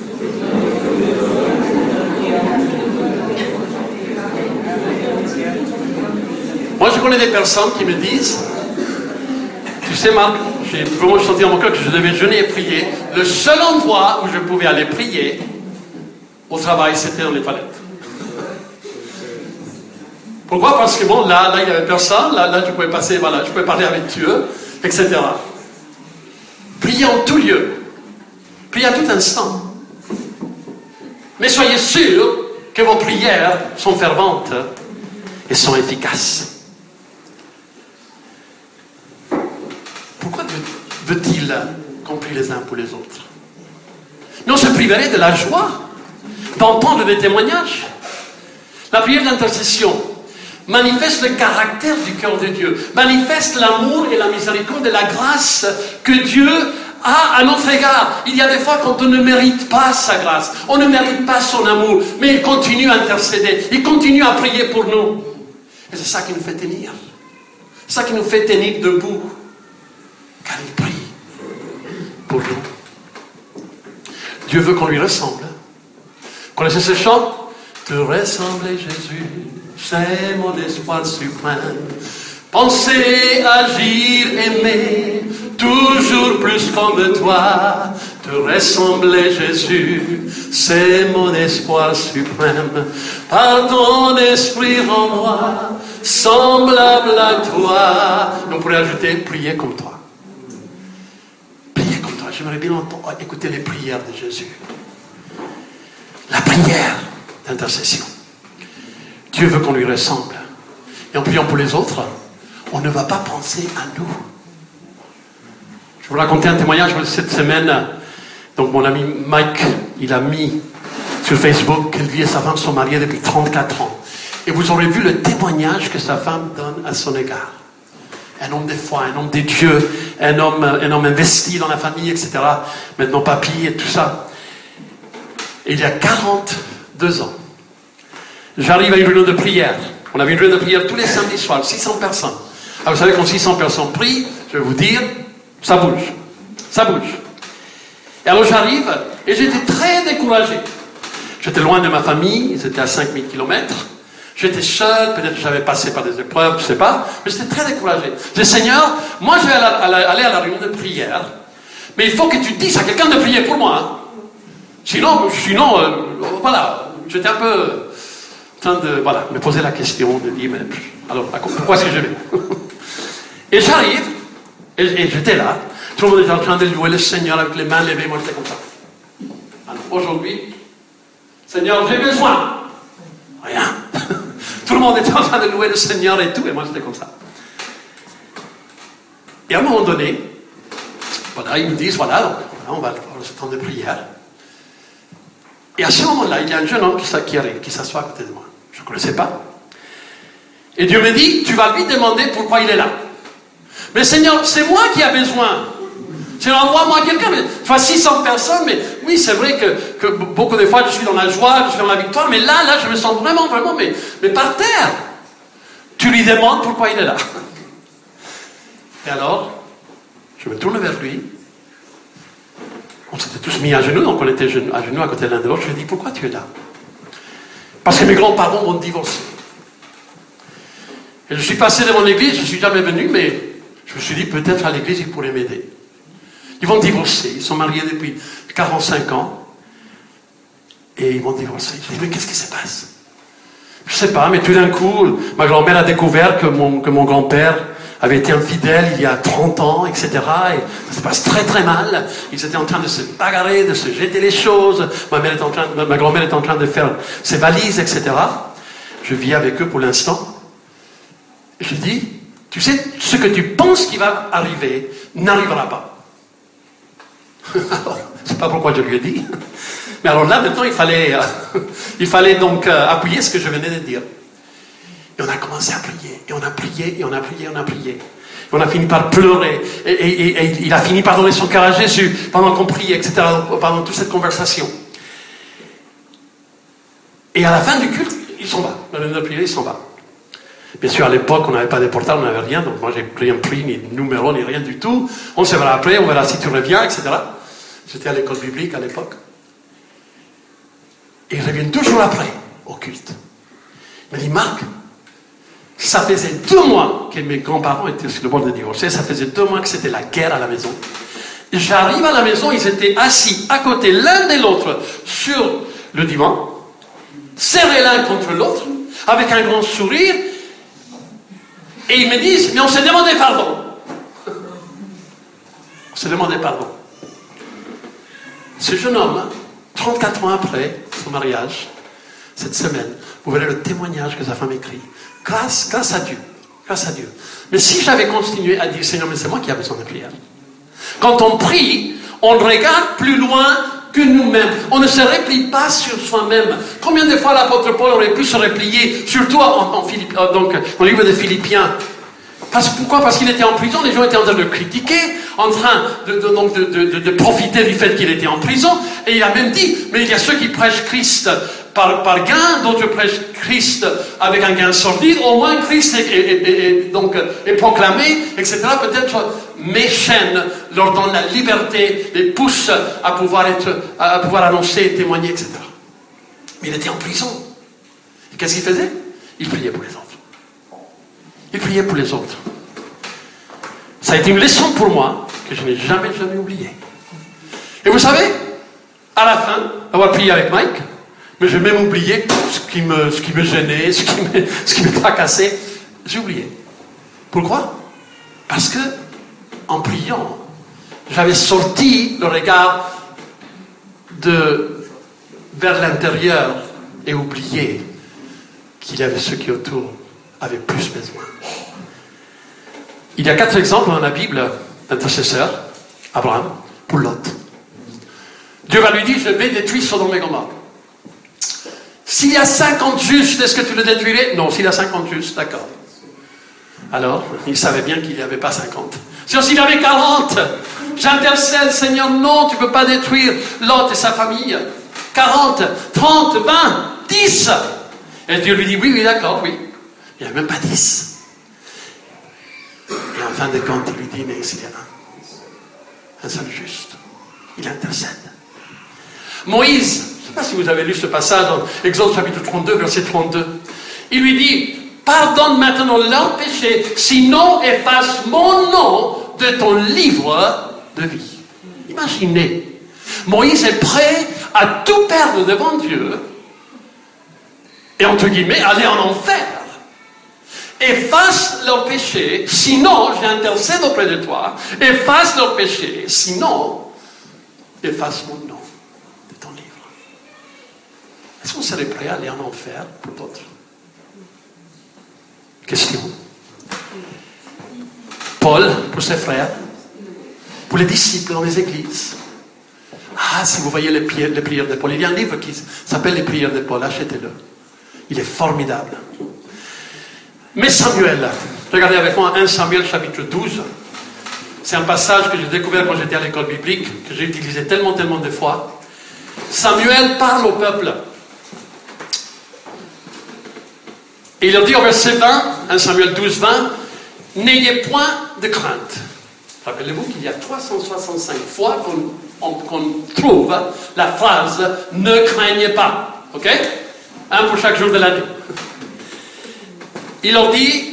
Moi, je connais des personnes qui me disent, tu sais Marc, j'ai vraiment senti dans mon cœur que je devais jeûner et prier. Le seul endroit où je pouvais aller prier au travail, c'était dans les toilettes. Pourquoi? Parce que bon, là, il n'y avait personne, là, je pouvais passer, voilà, je pouvais parler avec Dieu, etc. Priez en tout lieu. Priez à tout instant. Mais soyez sûrs que vos prières sont ferventes et sont efficaces. Pourquoi veut-il qu'on prie les uns pour les autres? Mais on se priverait de la joie d'entendre des témoignages. La prière d'intercession manifeste le caractère du cœur de Dieu, manifeste l'amour et la miséricorde et la grâce que Dieu a à notre égard. Il y a des fois quand on ne mérite pas sa grâce, on ne mérite pas son amour, mais il continue à intercéder, il continue à prier pour nous. Et c'est ça qui nous fait tenir. C'est ça qui nous fait tenir debout. Car il prie pour nous. Dieu veut qu'on lui ressemble. Connaissez ce chant? Te ressembler, Jésus, c'est mon espoir suprême. Penser, agir, aimer, toujours plus comme toi. Te ressembler, Jésus, c'est mon espoir suprême. Par ton esprit en moi, semblable à toi. On pourrait ajouter, prier comme toi. Prier comme toi. J'aimerais bien entendre, écouter les prières de Jésus. La prière d'intercession. Dieu veut qu'on lui ressemble. Et en priant pour les autres, on ne va pas penser à nous. Je vais vous raconter un témoignage cette semaine. Donc mon ami Mike, il a mis sur Facebook que lui et sa femme sont mariés depuis 34 ans. Et vous aurez vu le témoignage que sa femme donne à son égard. Un homme de foi, un homme de Dieu, un homme investi dans la famille, etc. Maintenant papy et tout ça. Et il y a 42 ans, j'arrive à une réunion de prière. On avait une réunion de prière tous les samedis soirs, 600 personnes. Alors vous savez, quand 600 personnes prient, je vais vous dire, ça bouge. Ça bouge. Et alors j'arrive, et j'étais très découragé. J'étais loin de ma famille, ils étaient à 5000 km. J'étais seul, peut-être que j'avais passé par des épreuves, je ne sais pas. Mais j'étais très découragé. Je dis, Seigneur, moi je vais aller à la réunion de prière, mais il faut que tu dises à quelqu'un de prier pour moi. Hein. Sinon, voilà, j'étais un peu en train de me poser la question, de dire, mais alors, pourquoi est-ce que je vais? Et j'arrive, et j'étais là, tout le monde était en train de louer le Seigneur avec les mains levées, moi j'étais comme ça. Alors, aujourd'hui, Seigneur, j'ai besoin. Rien. Tout le monde était en train de louer le Seigneur et tout, et moi j'étais comme ça. Et à un moment donné, voilà, ils me disent, voilà, on va avoir ce temps de prière. Et à ce moment-là, il y a un jeune homme qui arrive, qui s'assoit à côté de moi. Je ne connaissais pas. Et Dieu me dit, tu vas lui demander pourquoi il est là. Mais Seigneur, c'est moi qui ai besoin. Seigneur, envoie-moi quelqu'un. Enfin, 600 personnes, mais oui, c'est vrai que beaucoup de fois, je suis dans la joie, je suis dans la victoire, mais là, je me sens vraiment, mais par terre. Tu lui demandes pourquoi il est là. Et alors, je me tourne vers lui. On s'était tous mis à genoux, donc on était à genoux à côté de l'un de l'autre. Je lui ai dit, pourquoi tu es là? Parce que mes grands-parents vont divorcer. Et je suis passé devant l'église, je ne suis jamais venu, mais je me suis dit, peut-être à l'église, ils pourraient m'aider. Ils vont divorcer, ils sont mariés depuis 45 ans, et ils vont divorcer. Je dis, mais qu'est-ce qui se passe? Je ne sais pas, mais tout d'un coup, ma grand-mère a découvert que mon grand-père avait été infidèle il y a 30 ans, etc. Et ça se passe très très mal. Ils étaient en train de se bagarrer, de se jeter les choses. Ma grand-mère est en train de faire ses valises, etc. Je vis avec eux pour l'instant. Je dis, tu sais, ce que tu penses qui va arriver n'arrivera pas. Alors, je ne sais pas pourquoi je lui ai dit. Mais alors là, maintenant, il fallait donc appuyer ce que je venais de dire. Et on a commencé à prier, et on a prié, et on a prié, et on a prié. Et on a fini par pleurer, et il a fini par donner son cœur à Jésus pendant qu'on priait, etc., pendant toute cette conversation. Et à la fin du culte, il s'en va. On a prié, il s'en va. Bien sûr, à l'époque, on n'avait pas de portable, on n'avait rien, donc moi, j'ai rien pris, ni de numéro, ni rien du tout. On se verra après, on verra si tu reviens, etc. J'étais à l'école biblique à l'époque. Et ils reviennent toujours après, au culte. Il m'a dit, Marc, ça faisait 2 mois que mes grands-parents étaient sur le bord de divorcer, ça faisait 2 mois que c'était la guerre à la maison. Et j'arrive à la maison, ils étaient assis à côté l'un de l'autre sur le divan, serrés l'un contre l'autre, avec un grand sourire, et ils me disent, mais on s'est demandé pardon. On s'est demandé pardon. Ce jeune homme, 34 ans après son mariage, cette semaine, vous verrez le témoignage que sa femme écrit. Grâce à Dieu. Grâce à Dieu. Mais si j'avais continué à dire, Seigneur, mais c'est moi qui ai besoin de prière. Quand on prie, on regarde plus loin que nous-mêmes. On ne se replie pas sur soi-même. Combien de fois l'apôtre Paul aurait pu se replier, surtout dans le livre des Philippiens? Pourquoi? Parce qu'il était en prison, les gens étaient en train de le critiquer, en train de profiter du fait qu'il était en prison, et il a même dit, mais il y a ceux qui prêchent Christ par gain, d'autres prêchent Christ avec un gain sordide, au moins Christ est proclamé, etc. Peut-être mes chaînes leur donnent la liberté, les poussent à pouvoir annoncer, témoigner, etc. Mais il était en prison. Et qu'est-ce qu'il faisait? Il priait pour les autres. Il priait pour les autres. Ça a été une leçon pour moi que je n'ai jamais oubliée. Et vous savez, à la fin d'avoir prié avec Mike, mais j'ai même oublié ce qui me gênait, ce qui me tracassait. J'ai oublié. Pourquoi? Parce que, en priant, j'avais sorti le regard vers l'intérieur et oublié qu'il y avait ceux qui autour avaient plus besoin. Il y a 4 exemples dans la Bible d'intercesseurs. Abraham, pour Lot. Dieu va lui dire, je vais détruire Sodome et Gomorrhe. S'il y a 50 justes, est-ce que tu le détruirais? Non, s'il y a 50 justes, d'accord. Alors, il savait bien qu'il n'y avait pas 50. S'il y avait 40, j'intercède, Seigneur, non, tu ne peux pas détruire Lot et sa famille. 40, 30, 20, 10. Et Dieu lui dit, oui, d'accord, oui. Il n'y a même pas 10. Et en fin de compte, il lui dit, mais s'il y en a un seul juste, il intercède. Moïse, je ne sais pas si vous avez lu ce passage dans Exode chapitre 32, verset 32. Il lui dit, pardonne maintenant leurs péchés, sinon efface mon nom de ton livre de vie. Imaginez, Moïse est prêt à tout perdre devant Dieu et entre guillemets aller en enfer. Efface leurs péchés, sinon j'intercède auprès de toi. Efface leurs péchés, sinon efface mon nom de ton livre. Est-ce qu'on serait prêt à aller en enfer pour d'autres? Question. Paul, pour ses frères, pour les disciples dans les églises. Ah, si vous voyez les prières de Paul, il y a un livre qui s'appelle Les prières de Paul, achetez-le. Il est formidable. Mais Samuel, regardez avec moi 1 Samuel chapitre 12. C'est un passage que j'ai découvert quand j'étais à l'école biblique, que j'ai utilisé tellement de fois. Samuel parle au peuple. Et il leur dit au verset 20, 1 Samuel 12, 20, « N'ayez point de crainte. » Rappelez-vous qu'il y a 365 fois qu'on trouve la phrase « Ne craignez pas ». Ok? Un pour chaque jour de l'année. Il leur dit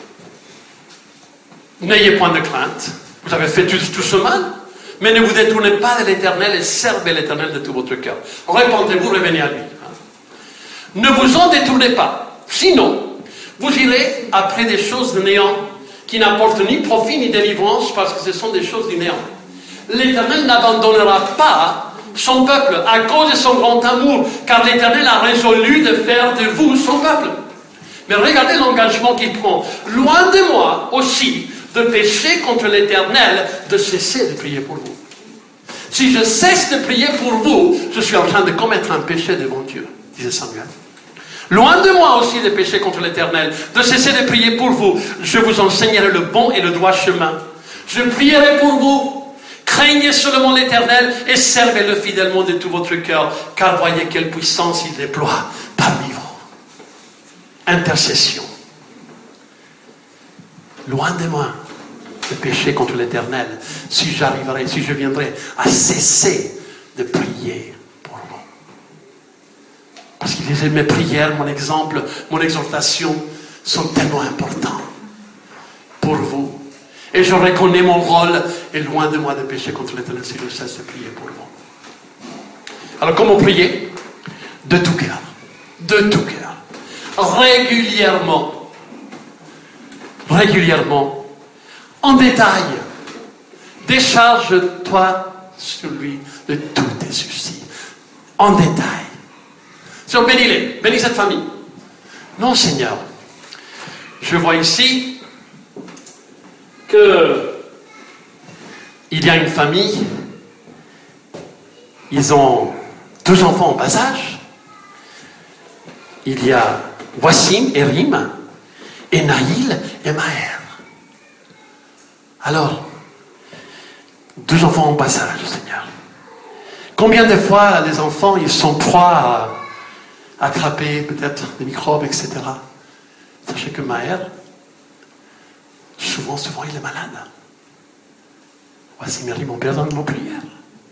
« N'ayez point de crainte. Vous avez fait tout ce mal, mais ne vous détournez pas de l'Éternel et servez l'Éternel de tout votre cœur. Repentez-vous, revenez à lui. » Ne vous en détournez pas. Sinon, vous irez après des choses de néant qui n'apportent ni profit ni délivrance parce que ce sont des choses du néant. L'Éternel n'abandonnera pas son peuple à cause de son grand amour, car l'Éternel a résolu de faire de vous son peuple. Mais regardez l'engagement qu'il prend. Loin de moi aussi de pécher contre l'Éternel, de cesser de prier pour vous. Si je cesse de prier pour vous, je suis en train de commettre un péché devant Dieu, disait Samuel. Loin de moi aussi de pécher contre l'Éternel, de cesser de prier pour vous. Je vous enseignerai le bon et le droit chemin. Je prierai pour vous. Craignez seulement l'Éternel et servez-le fidèlement de tout votre cœur, car voyez quelle puissance il déploie parmi vous. Intercession. Loin de moi de pécher contre l'Éternel, si je viendrai à cesser de prier. Parce qu'il disait, mes prières, mon exemple, mon exhortation sont tellement importants pour vous. Et je reconnais mon rôle, et loin de moi de pécher contre l'Éternel si je cesse de prier pour vous. Alors comment prier? De tout cœur. De tout cœur. Régulièrement. Régulièrement. En détail. Décharge-toi sur lui de tous tes soucis. En détail. Seigneur, bénis-les, bénis cette famille. Non, Seigneur. Je vois ici que il y a une famille, ils ont 2 enfants en bas âge. Il y a Wassim et Rim, et Naïl et Maher. Alors, 2 enfants en bas âge, Seigneur. Combien de fois les enfants, ils sont proies à attraper peut-être des microbes, etc. Sachez que Maher, souvent, il est malade. Voici Marie, mon père, dans nos prières.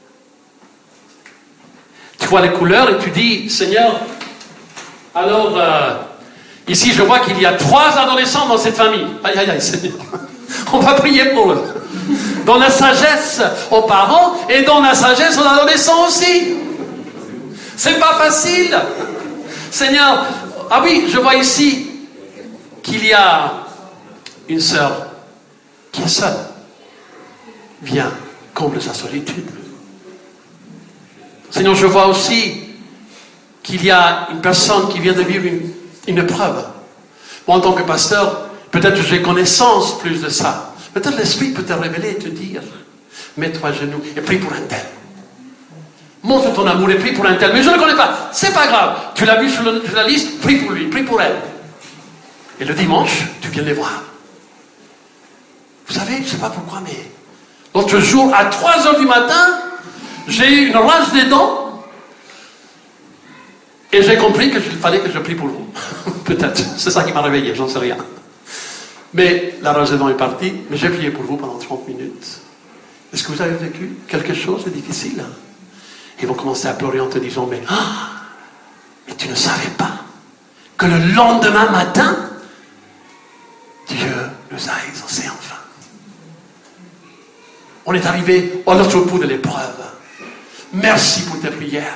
Tu vois les couleurs et tu dis, Seigneur, alors, ici je vois qu'il y a 3 adolescents dans cette famille. Aïe, aïe, aïe, Seigneur. On va prier pour eux. Dans la sagesse aux parents et dans la sagesse aux adolescents aussi. C'est pas facile. Seigneur, ah oui, je vois ici qu'il y a une sœur qui est seule. Viens, comble sa solitude. Seigneur, je vois aussi qu'il y a une personne qui vient de vivre une épreuve. Moi, en tant que pasteur, peut-être j'ai connaissance plus de ça. Peut-être l'Esprit peut te révéler et te dire, mets-toi à genoux et prie pour un tel. Montre ton amour et prie pour un tel. Mais je ne le connais pas. C'est pas grave. Tu l'as vu sur la liste, prie pour lui, prie pour elle. Et le dimanche, tu viens les voir. Vous savez, je ne sais pas pourquoi, mais l'autre jour, à 3h du matin, j'ai eu une rage des dents. Et j'ai compris qu'il fallait que je prie pour vous. Peut-être. C'est ça qui m'a réveillé, j'en sais rien. Mais la rage des dents est partie. Mais j'ai prié pour vous pendant 30 minutes. Est-ce que vous avez vécu quelque chose de difficile? Ils vont commencer à pleurer en te disant, mais tu ne savais pas que le lendemain matin, Dieu nous a exaucés enfin. On est arrivé à l'autre bout de l'épreuve. Merci pour tes prières.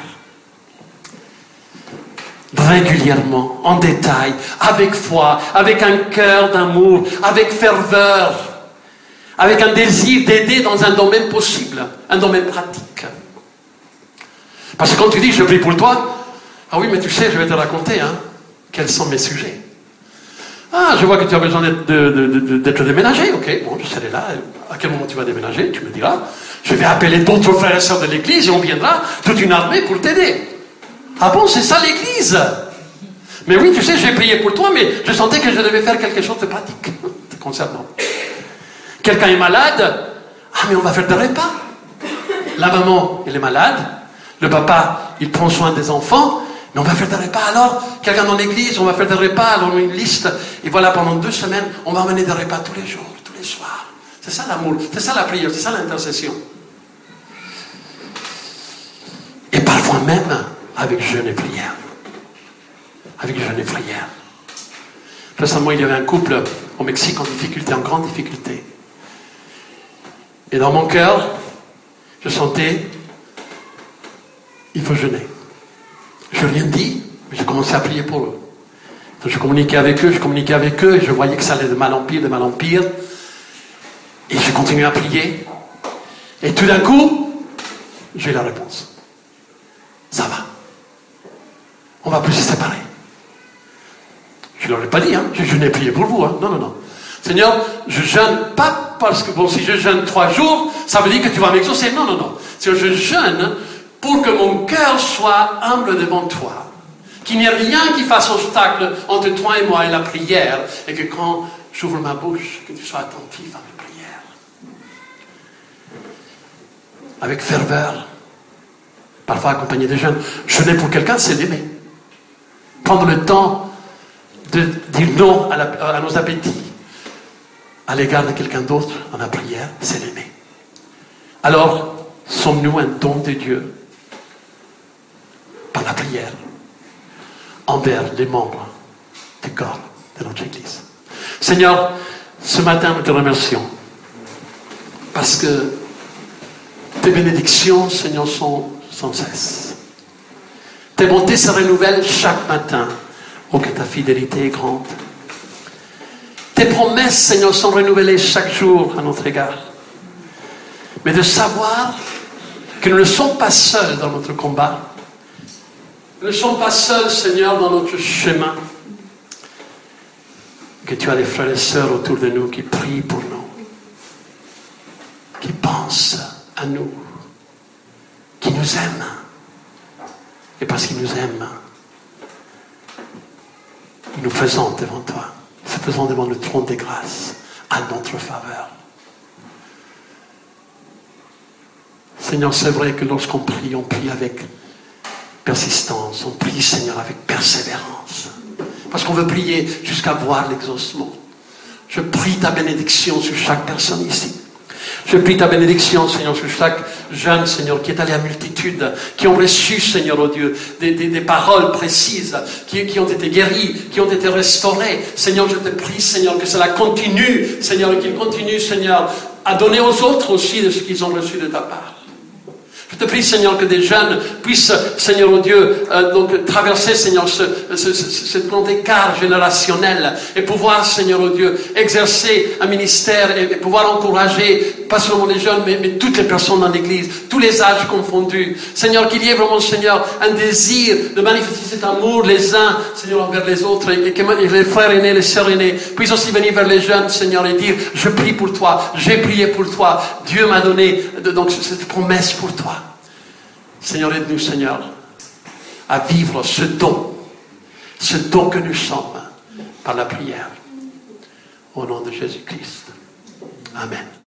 Régulièrement, en détail, avec foi, avec un cœur d'amour, avec ferveur, avec un désir d'aider dans un domaine possible, un domaine pratique. Parce que quand tu dis, je prie pour toi, ah oui, mais tu sais, je vais te raconter, quels sont mes sujets. Ah, je vois que tu as besoin d'être déménagé, ok, bon, je serai là, à quel moment tu vas déménager, tu me diras, je vais appeler d'autres frères et sœurs de l'église et on viendra, toute une armée pour t'aider. Ah bon, c'est ça l'église? Mais oui, tu sais, j'ai prié pour toi, mais je sentais que je devais faire quelque chose de pratique te concernant. Quelqu'un est malade, Ah, mais on va faire des repas. La maman, elle est malade. Le papa, il prend soin des enfants. Mais on va faire des repas. Alors, quelqu'un dans l'église, on va faire des repas. Alors, on a une liste. Et voilà, pendant 2 semaines, on va amener des repas tous les jours, tous les soirs. C'est ça l'amour. C'est ça la prière. C'est ça l'intercession. Et parfois même, avec jeûne et prière. Avec jeûne et prière. Récemment, il y avait un couple au Mexique en difficulté, en grande difficulté. Et dans mon cœur, je sentais, il faut jeûner. Je n'ai rien dit, mais j'ai commencé à prier pour eux. Donc je communiquais avec eux, et je voyais que ça allait de mal en pire. Et je continuais à prier. Et tout d'un coup, j'ai eu la réponse. Ça va. On ne va plus se séparer. Je ne leur ai pas dit, je jeûnais prié pour vous. Non. Seigneur, je jeûne pas parce que, si je jeûne 3 jours, ça veut dire que tu vas m'exaucer. Non. Seigneur, je jeûne pour que mon cœur soit humble devant toi. Qu'il n'y ait rien qui fasse obstacle entre toi et moi et la prière. Et que quand j'ouvre ma bouche, que tu sois attentif à mes prières. Avec ferveur. Parfois accompagné de jeûne. Jeûner pour quelqu'un, c'est l'aimer. Prendre le temps de dire non à nos appétits à l'égard de quelqu'un d'autre dans la prière, c'est l'aimer. Alors, sommes-nous un don de Dieu par la prière envers les membres du corps de notre Église. Seigneur, ce matin, nous te remercions parce que tes bénédictions, Seigneur, sont sans cesse. Tes bontés se renouvellent chaque matin. Oh, que ta fidélité est grande. Tes promesses, Seigneur, sont renouvelées chaque jour à notre égard. Mais de savoir que nous ne sommes pas seuls dans notre combat. Nous ne sommes pas seuls, Seigneur, dans notre chemin. Que tu as des frères et sœurs autour de nous qui prient pour nous. Qui pensent à nous. Qui nous aiment. Et parce qu'ils nous aiment, ils nous présentent devant toi. Ils se présentent devant le trône des grâces, à notre faveur. Seigneur, c'est vrai que lorsqu'on prie, on prie avec persistance. On prie, Seigneur, avec persévérance. Parce qu'on veut prier jusqu'à voir l'exaucement. Je prie ta bénédiction sur chaque personne ici. Je prie ta bénédiction, Seigneur, sur chaque jeune, Seigneur, qui est allé à multitude, qui ont reçu, Seigneur, oh Dieu, des paroles précises, qui ont été guéris, qui ont été restaurés. Seigneur, je te prie, Seigneur, que cela continue, Seigneur, et qu'ils continuent, Seigneur, à donner aux autres aussi de ce qu'ils ont reçu de ta part. Je te prie, Seigneur, que des jeunes puissent, Seigneur, oh Dieu, donc traverser, Seigneur, ce grand écart générationnel et pouvoir, Seigneur, oh Dieu, exercer un ministère et pouvoir encourager, pas seulement les jeunes, mais toutes les personnes dans l'Église, tous les âges confondus. Seigneur, qu'il y ait vraiment, Seigneur, un désir de manifester cet amour les uns, Seigneur, envers les autres et que les frères aînés, les sœurs aînées puissent aussi venir vers les jeunes, Seigneur, et dire, je prie pour toi, j'ai prié pour toi, Dieu m'a donné donc cette promesse pour toi. Seigneur, aide-nous, Seigneur, à vivre ce don que nous sommes par la prière. Au nom de Jésus-Christ. Amen.